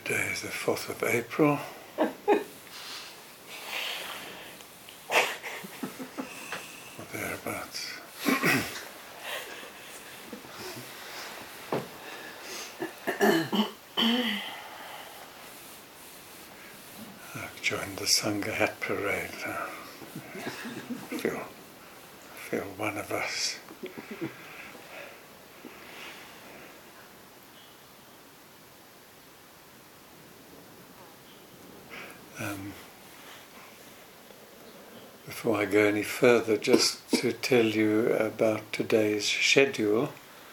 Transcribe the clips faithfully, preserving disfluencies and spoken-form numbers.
Today is the fourth of April. Or thereabouts. I've joined the Sangha hat parade now. I feel, I feel one of us. Um, before I go any further, just to tell you about today's schedule.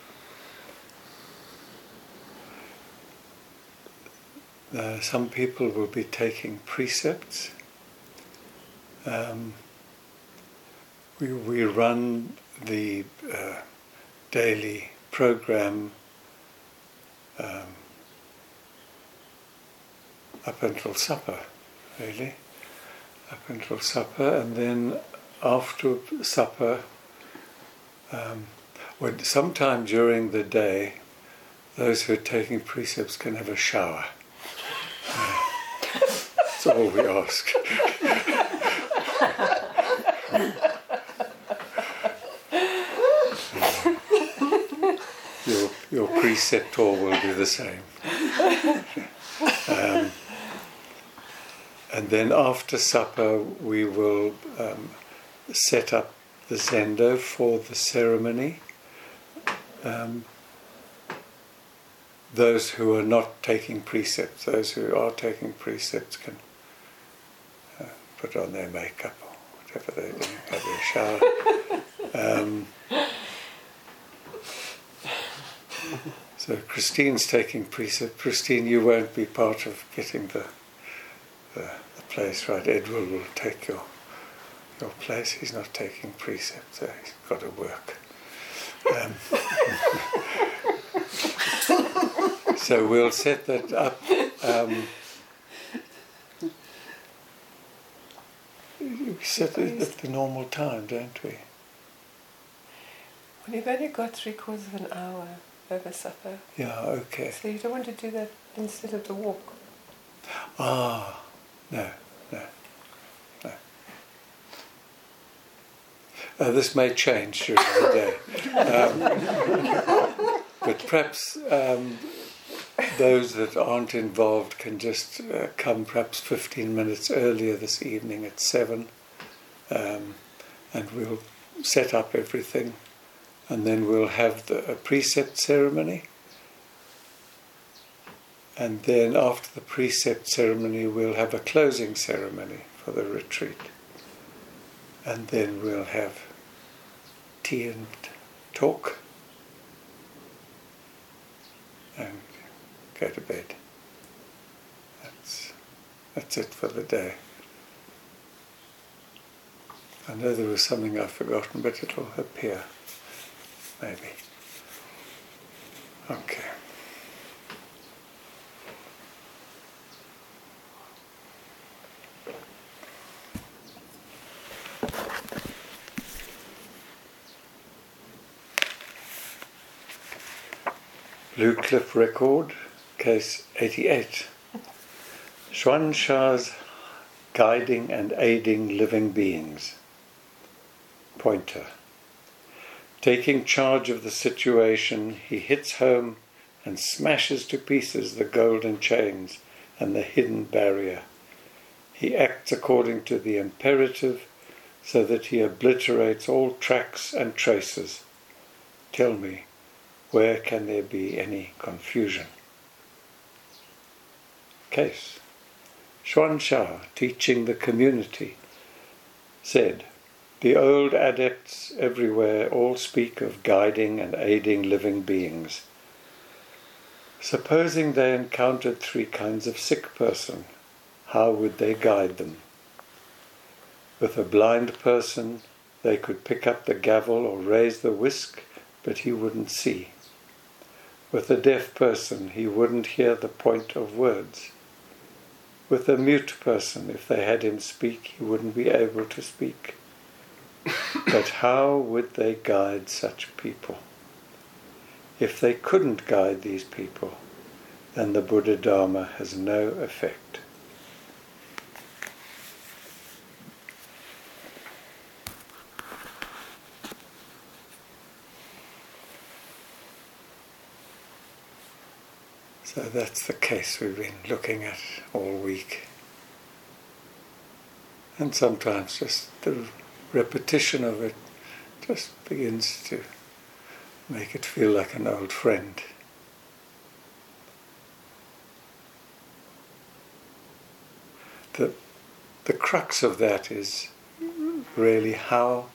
Uh, some people will be taking precepts. Um, we, we run the uh, daily program um, up until supper. Really, up until supper, and then after supper, um, well, sometime during the day, those who are taking precepts can have a shower. Uh, that's all we ask. your, your preceptor will be the same. Um, And then after supper we will um, set up the zendo for the ceremony. Um, those who are not taking precepts, those who are taking precepts can uh, put on their makeup or whatever they do, have their shower. Um, so Christine's taking precept. Christine, you won't be part of getting the the, the place right. Edward will take your your place. He's not taking precepts, so he's got to work. Um, so we'll set that up. Um, we set it at the normal time, don't we? Well, you've only got three quarters of an hour over supper. Yeah, okay. So you don't want to do that instead of the walk? Ah. No, no, no. Uh, this may change during the day. Um, but perhaps um, those that aren't involved can just uh, come perhaps fifteen minutes earlier this evening at seven, um, and we'll set up everything, and then we'll have the, a precept ceremony. And then after the precept ceremony we'll have a closing ceremony for the retreat. And then we'll have tea and talk and go to bed. That's, that's it for the day. I know there was something I've forgotten, but it'll appear, maybe. Okay. Blue Cliff Record, case eighty-eight. Xuan Sha's Guiding and Aiding Living Beings. Pointer. Taking charge of the situation, he hits home and smashes to pieces the golden chains and the hidden barrier. He acts according to the imperative so that he obliterates all tracks and traces. Tell me, where can there be any confusion? Case. Xuan Sha, teaching the community, said, the old adepts everywhere all speak of guiding and aiding living beings. Supposing they encountered three kinds of sick person, how would they guide them? With a blind person, they could pick up the gavel or raise the whisk, but he wouldn't see. With a deaf person, he wouldn't hear the point of words. With a mute person, if they had him speak, he wouldn't be able to speak. But how would they guide such people? If they couldn't guide these people, then the Buddha Dharma has no effect. So that's the case we've been looking at all week. And sometimes just the repetition of it just begins to make it feel like an old friend. The, the crux of that is really how,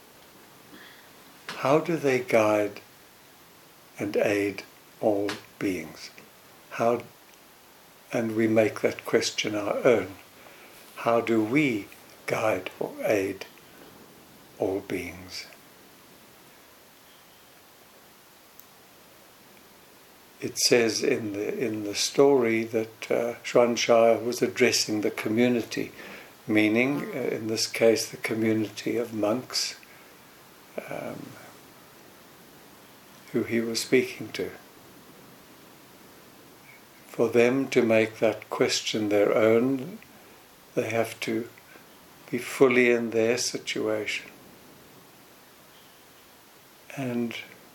how do they guide and aid all beings? How, and we make that question our own. How do we guide or aid all beings? It says in the in the story that uh, Xuanxia was addressing the community, meaning, uh, in this case, the community of monks um, who he was speaking to. For them to make that question their own, they have to be fully in their situation. And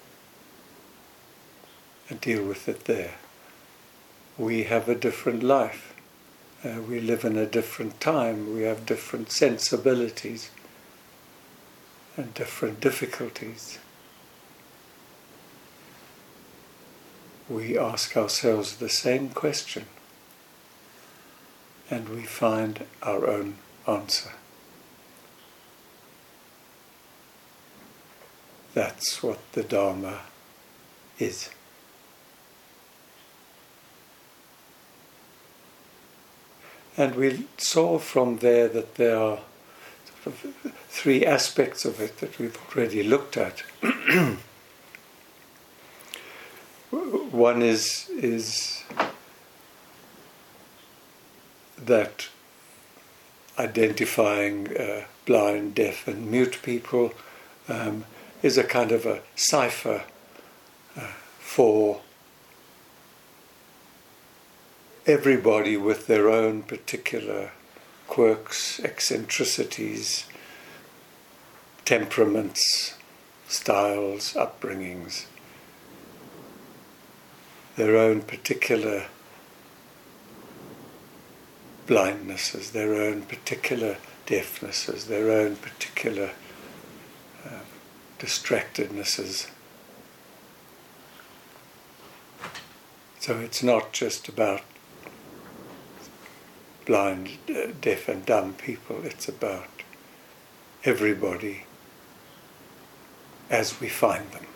and deal with it there. We have a different life. Uh, we live in a different time. We have different sensibilities and different difficulties. We ask ourselves the same question and we find our own answer. That's what the Dharma is. And we saw from there that there are sort of three aspects of it that we've already looked at. One is is that identifying uh, blind, deaf and mute people um, is a kind of a cipher uh, for everybody with their own particular quirks, eccentricities, temperaments, styles, upbringings, their own particular blindnesses, their own particular deafnesses, their own particular uh, distractednesses. So it's not just about blind, uh, deaf and dumb people, it's about everybody as we find them.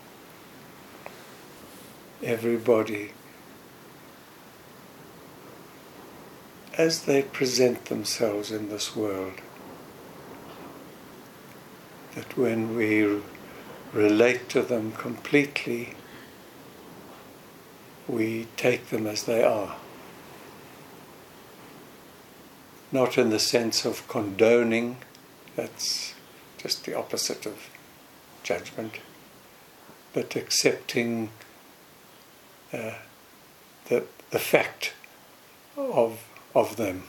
Everybody as they present themselves in this world. That when we relate to them completely, we take them as they are. Not in the sense of condoning, that's just the opposite of judgment, but accepting uh, the, the fact of, of them.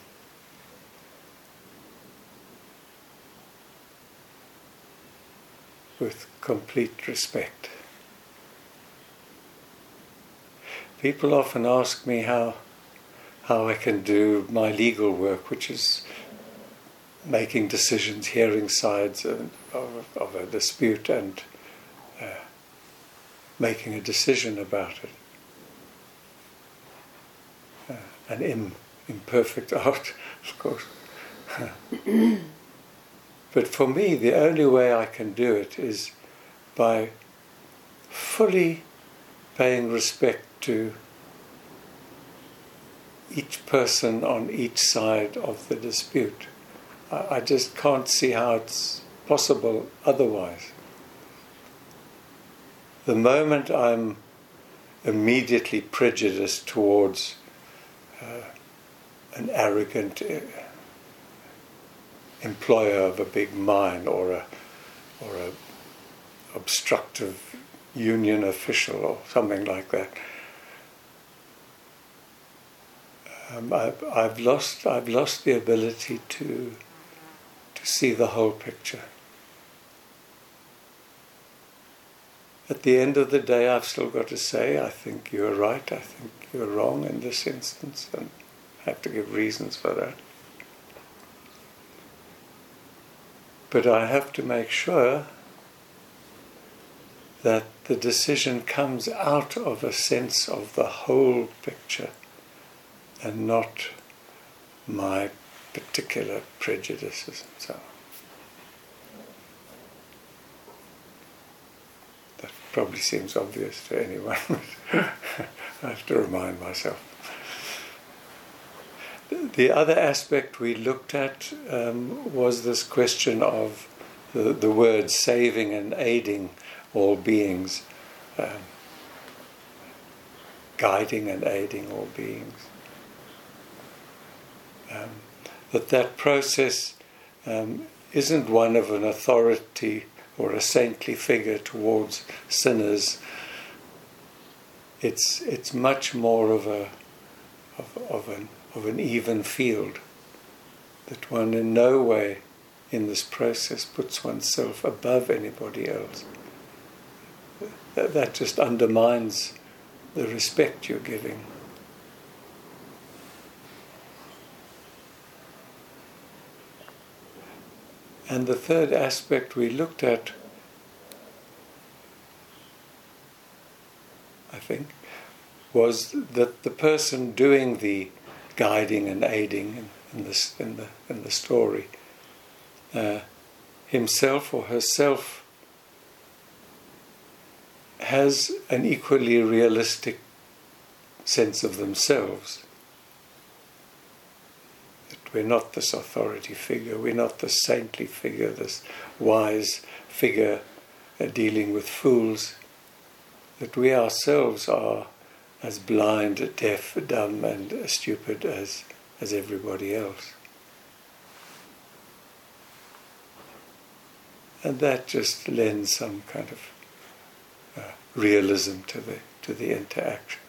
With complete respect. People often ask me how how I can do my legal work, which is making decisions, hearing sides of, of, of a dispute and uh, making a decision about it. Uh, an im, imperfect art, of course. But for me, the only way I can do it is by fully paying respect to each person on each side of the dispute. I, I just can't see how it's possible otherwise. The moment I'm immediately prejudiced towards uh, an arrogant uh, employer of a big mine or a or a obstructive union official or something like that, um, I've, I've lost I've lost the ability to to see the whole picture. At the end of the day, I've still got to say, I think you're right, I think you're wrong in this instance, and I have to give reasons for that. But I have to make sure that the decision comes out of a sense of the whole picture and not my particular prejudices and so on. That probably seems obvious to anyone, but I have to remind myself. The other aspect we looked at um, was this question of the, the word saving and aiding all beings, um, guiding and aiding all beings. Um, that that process um, isn't one of an authority or a saintly figure towards sinners. It's it's much more of a of, of an of an even field. That one in no way in this process puts oneself above anybody else. That, that just undermines the respect you're giving. And the third aspect we looked at, I think, was that the person doing the guiding and aiding in, in, this, in, the, in the story, uh, himself or herself has an equally realistic sense of themselves. That we're not this authority figure, we're not this saintly figure, this wise figure uh, dealing with fools. That we ourselves are as blind, deaf, dumb and stupid as, as everybody else. And that just lends some kind of uh, realism to the to the interaction.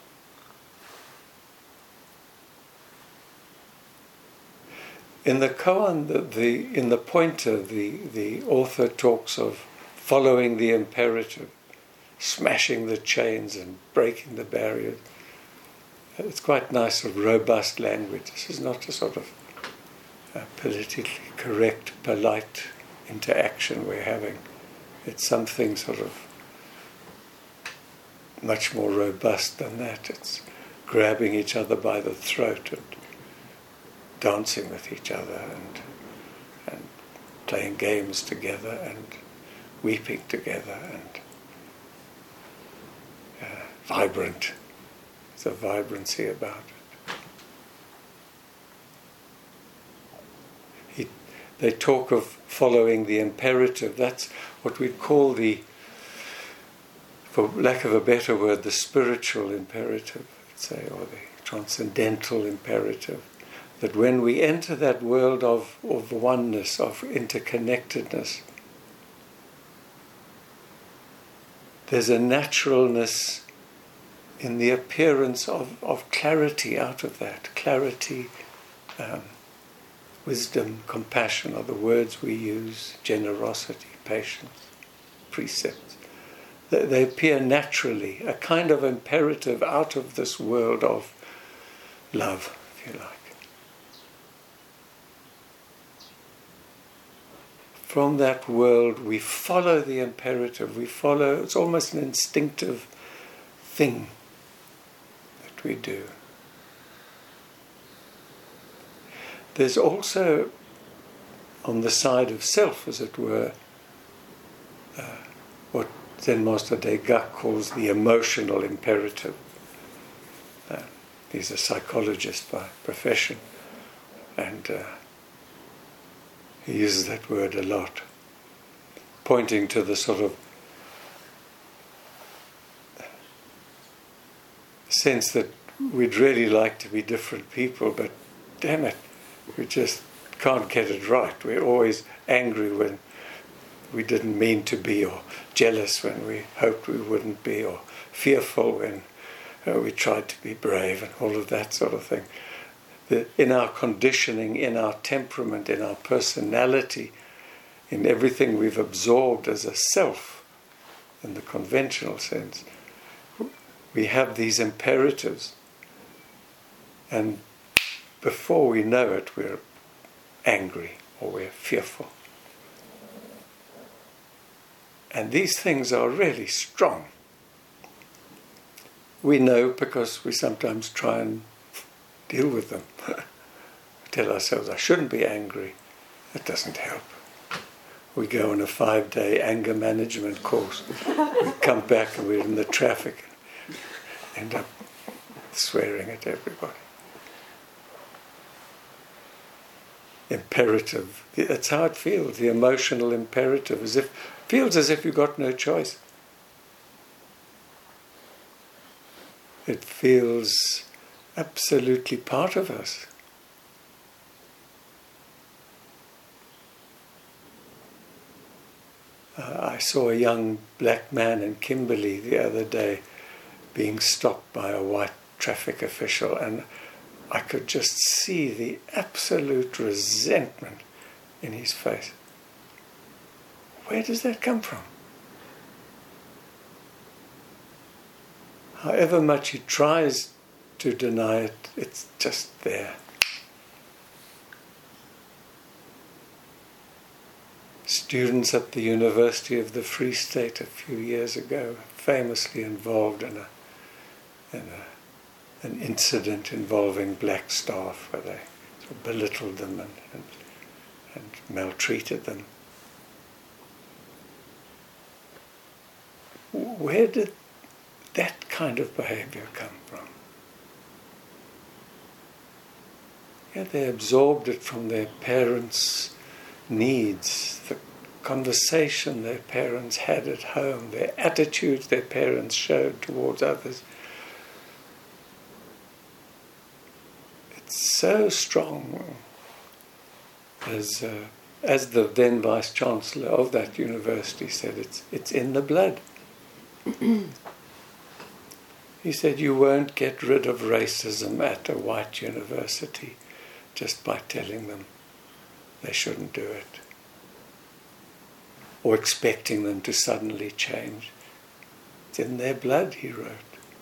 In the koan, the, the in the pointer, the, the author talks of following the imperative, smashing the chains and breaking the barriers. It's quite nice, sort of robust language. This is not a sort of uh, politically correct, polite interaction we're having. It's something sort of much more robust than that. It's grabbing each other by the throat and dancing with each other and and playing games together and weeping together and uh, vibrant. There's a vibrancy about it. He, they talk of following the imperative. That's what we'd call the, for lack of a better word, the spiritual imperative, let's say, or the transcendental imperative. That when we enter that world of, of oneness, of interconnectedness, there's a naturalness in the appearance of, of clarity out of that. Clarity, um, wisdom, compassion are the words we use, generosity, patience, precepts. They, they appear naturally, a kind of imperative out of this world of love, if you like. From that world we follow the imperative, we follow, it's almost an instinctive thing that we do. There's also, on the side of self, as it were, uh, what Zen Master Degak calls the emotional imperative. Uh, he's a psychologist by profession, and uh, he uses that word a lot, pointing to the sort of sense that we'd really like to be different people, but damn it, we just can't get it right. We're always angry when we didn't mean to be, or jealous when we hoped we wouldn't be, or fearful when uh, we tried to be brave, and all of that sort of thing. the, in our conditioning, in our temperament, in our personality, in everything we've absorbed as a self, in the conventional sense, we have these imperatives. And before we know it, we're angry or we're fearful. And these things are really strong. We know because we sometimes try and deal with them. Tell ourselves, I shouldn't be angry. That doesn't help. We go on a five-day anger management course. We come back and we're in the traffic and end up swearing at everybody. Imperative. That's how it feels, the emotional imperative. As if, feels as if you've got no choice. It feels absolutely part of us. Uh, I saw a young black man in Kimberley the other day being stopped by a white traffic official, and I could just see the absolute resentment in his face. Where does that come from? However much he tries to deny it, it's just there. Students at the University of the Free State a few years ago, famously involved in a, in a, an incident involving black staff where they sort of belittled them and, and, and maltreated them. Where did that kind of behavior come from? Yeah, they absorbed it from their parents' needs, the conversation their parents had at home, their attitudes their parents showed towards others. It's so strong. As uh, as the then Vice Chancellor of that university said, it's it's in the blood. He said, you won't get rid of racism at a white university just by telling them they shouldn't do it, or expecting them to suddenly change. It's in their blood, he wrote.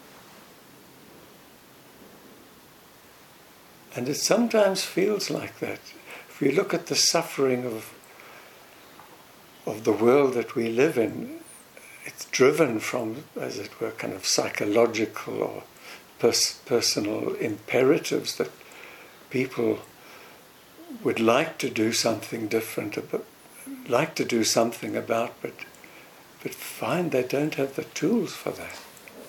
And it sometimes feels like that. If we look at the suffering of of the world that we live in, it's driven from, as it were, kind of psychological or pers- personal imperatives that people would like to do something different, about, like to do something about, but but find they don't have the tools for that.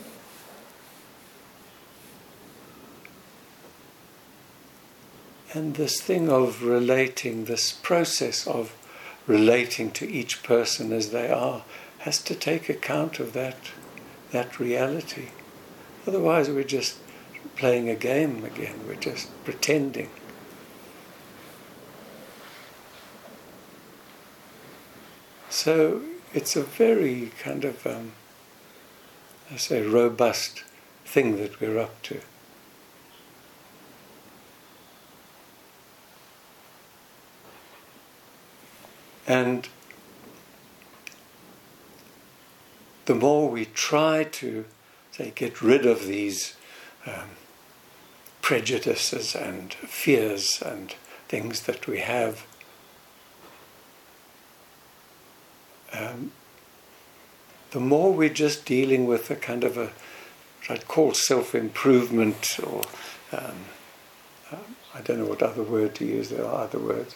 And this thing of relating, this process of relating to each person as they are, has to take account of that, that reality. Otherwise we're just playing a game again, we're just pretending. So it's a very kind of, um, I say, robust thing that we're up to. And the more we try to, say, get rid of these um, prejudices and fears and things that we have, um, the more we're just dealing with a kind of a, what I'd call self-improvement, or um, um, I don't know what other word to use, there are other words.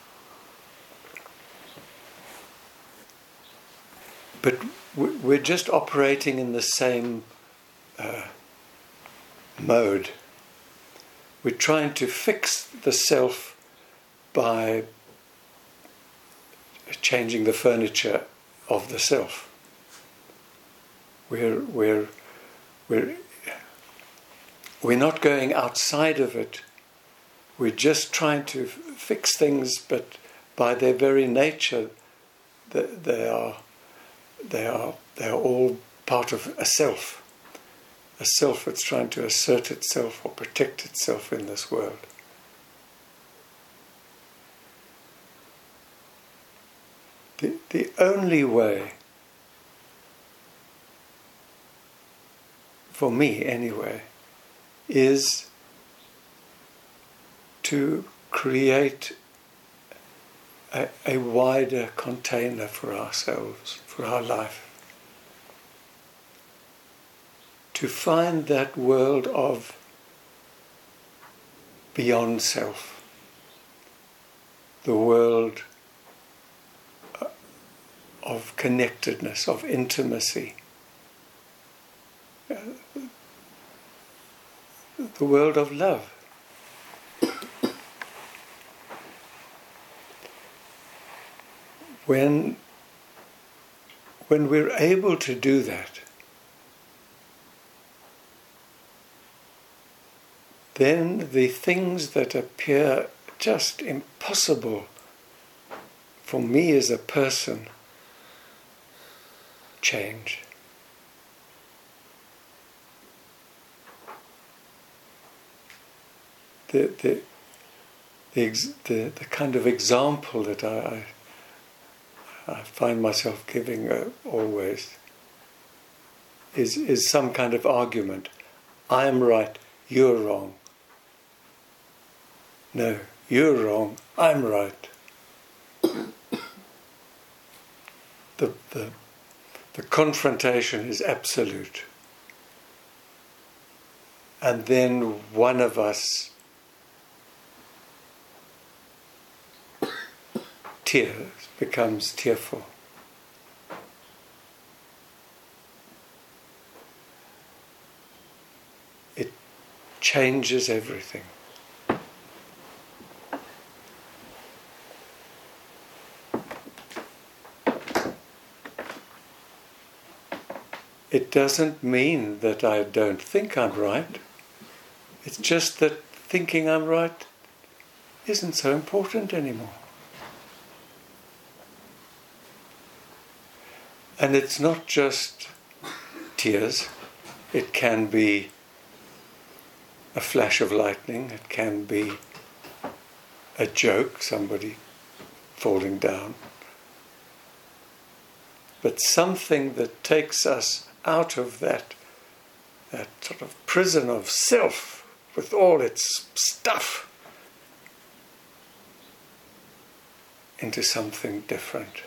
But we're just operating in the same uh, mode. We're trying to fix the self by changing the furniture of the self. We're we're we're we're not going outside of it. We're just trying to fix things, but by their very nature, they are. They are they are all part of a self, a self that's trying to assert itself or protect itself in this world. the, the only way, for me anyway, is to create a, a wider container for ourselves, for our life. To find that world of beyond self, the world of connectedness, of intimacy, the world of love. When, when we're able to do that, then the things that appear just impossible for me as a person change. The, the, the, ex, the, the kind of example that I, I, I find myself giving uh, always is, is some kind of argument. I'm right, you're wrong. No, you're wrong, I'm right. The, the, the confrontation is absolute. And then one of us tears, becomes tearful. It changes everything. It doesn't mean that I don't think I'm right. It's just that thinking I'm right isn't so important anymore. And it's not just tears. It can be a flash of lightning. It can be a joke, somebody falling down. But something that takes us out of that, that sort of prison of self with all its stuff into something different.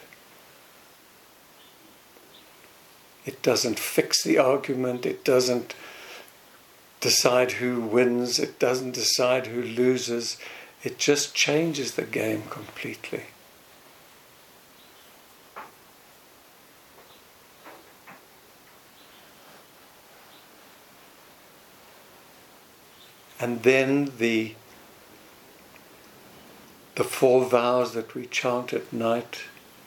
It doesn't fix the argument, it doesn't decide who wins, it doesn't decide who loses, it just changes the game completely. And then the, the four vows that we chant at night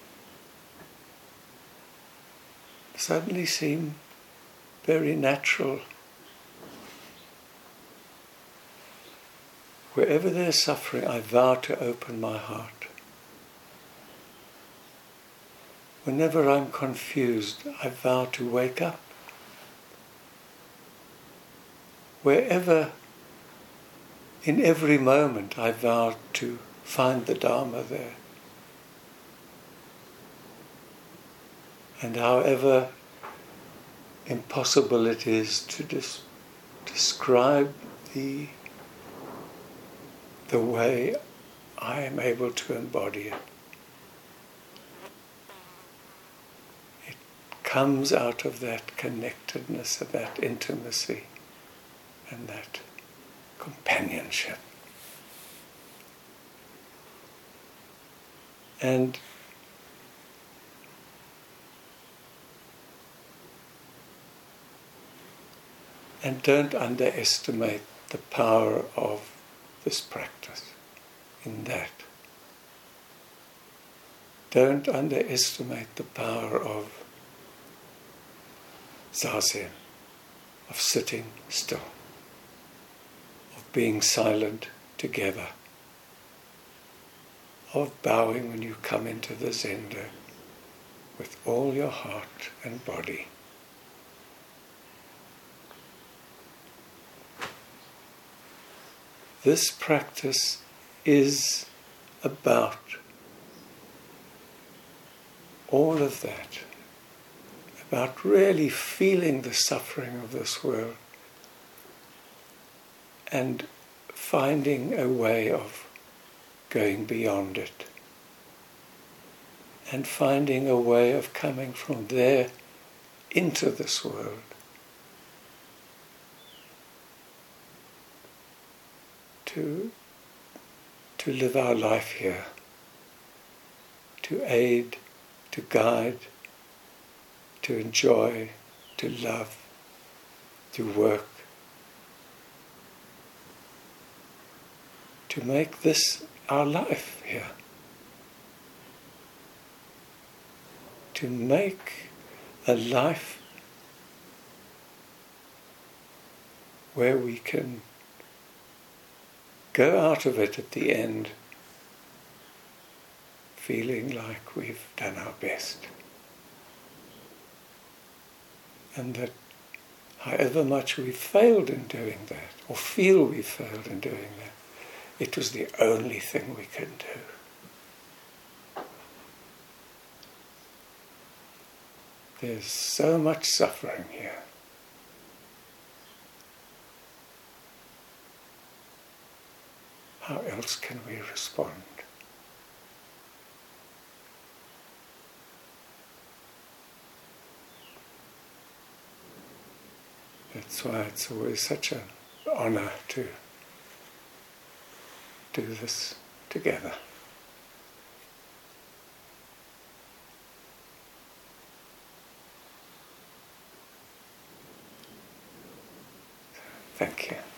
suddenly seem very natural. Wherever there's suffering, I vow to open my heart. Whenever I'm confused, I vow to wake up. Wherever, in every moment, I vow to find the Dharma there. And however impossible it is to des- describe the, the way I am able to embody it. It comes out of that connectedness, of that intimacy, and that companionship. And And don't underestimate the power of this practice in that. Don't underestimate the power of zazen, of sitting still, of being silent together, of bowing when you come into the zendo with all your heart and body. This practice is about all of that, about really feeling the suffering of this world and finding a way of going beyond it, and finding a way of coming from there into this world. To, to live our life here, to aid, to guide, to enjoy, to love, to work, to make this our life here, to make a life where we can go out of it at the end feeling like we've done our best. And that however much we've failed in doing that, or feel we've failed in doing that, it was the only thing we could do. There's so much suffering here. How else can we respond? That's why it's always such an honor to do this together. Thank you.